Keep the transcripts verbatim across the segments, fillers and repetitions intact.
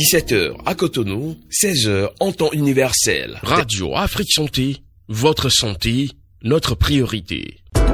dix-sept heures à Cotonou, seize heures en temps universel. Radio Afrique Santé, votre santé, notre priorité.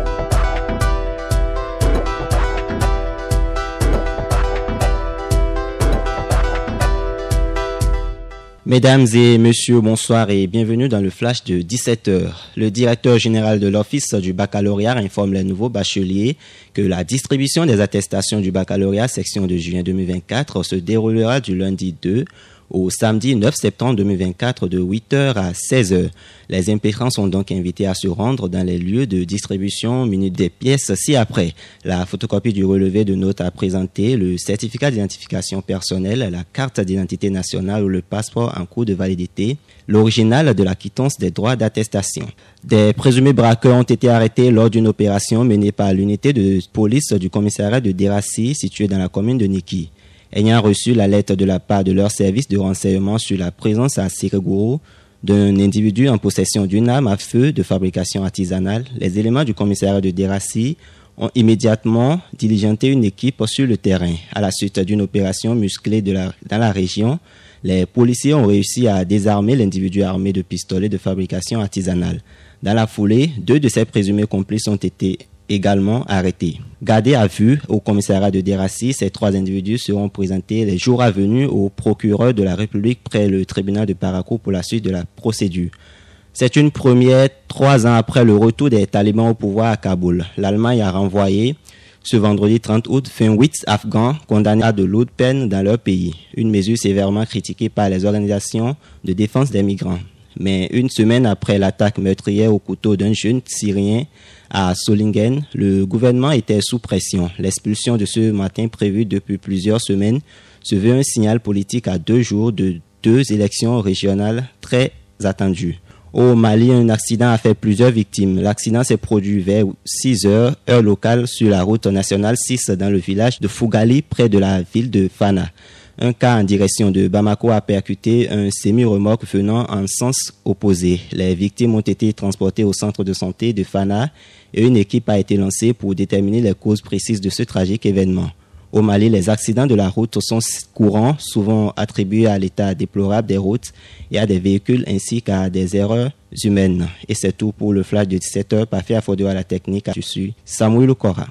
Mesdames et messieurs, bonsoir et bienvenue dans le flash de dix-sept heures. Le directeur général de l'Office du baccalauréat informe les nouveaux bacheliers que la distribution des attestations du baccalauréat section de juin deux mille vingt-quatre se déroulera du lundi deux au samedi neuf septembre deux mille vingt-quatre de huit heures à seize heures. Les impétrants sont donc invités à se rendre dans les lieux de distribution munis des pièces ci-après. La photocopie du relevé de notes à présenter, le certificat d'identification personnelle, la carte d'identité nationale ou le passeport en cours de validité, l'original de la quittance des droits d'attestation. Des présumés braqueurs ont été arrêtés lors d'une opération menée par l'unité de police du commissariat de Dérassi situé dans la commune de Niki. Ayant reçu la lettre de la part de leur service de renseignement sur la présence à Sérégourou d'un individu en possession d'une arme à feu de fabrication artisanale, les éléments du commissariat de Dérassi ont immédiatement diligenté une équipe sur le terrain. À la suite d'une opération musclée de la, dans la région, les policiers ont réussi à désarmer l'individu armé de pistolets de fabrication artisanale. Dans la foulée, deux de ses présumés complices ont été également arrêtés. Gardés à vue au commissariat de Dérassi, ces trois individus seront présentés les jours à venir au procureur de la République près le tribunal de Parakou pour la suite de la procédure. C'est une première trois ans après le retour des talibans au pouvoir à Kaboul. L'Allemagne a renvoyé ce vendredi trente août vingt-huit Afghans condamnés à de lourdes peines dans leur pays. Une mesure sévèrement critiquée par les organisations de défense des migrants. Mais une semaine après l'attaque meurtrière au couteau d'un jeune Syrien à Solingen, le gouvernement était sous pression. L'expulsion de ce matin prévue depuis plusieurs semaines se veut un signal politique à deux jours de deux élections régionales très attendues. Au Mali, un accident a fait plusieurs victimes. L'accident s'est produit vers six heures, heure locale, sur la route nationale six dans le village de Fougali, près de la ville de Fana. Un car en direction de Bamako a percuté un semi-remorque venant en sens opposé. Les victimes ont été transportées au centre de santé de Fana et une équipe a été lancée pour déterminer les causes précises de ce tragique événement. Au Mali, les accidents de la route sont courants, souvent attribués à l'état déplorable des routes et à des véhicules ainsi qu'à des erreurs humaines. Et c'est tout pour le flash de dix-sept heures, parfait à Fodio à la technique. Je suis Samuel Okora.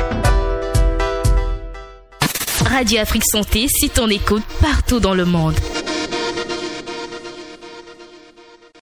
Radio Afrique Santé, c'est ton écoute partout dans le monde.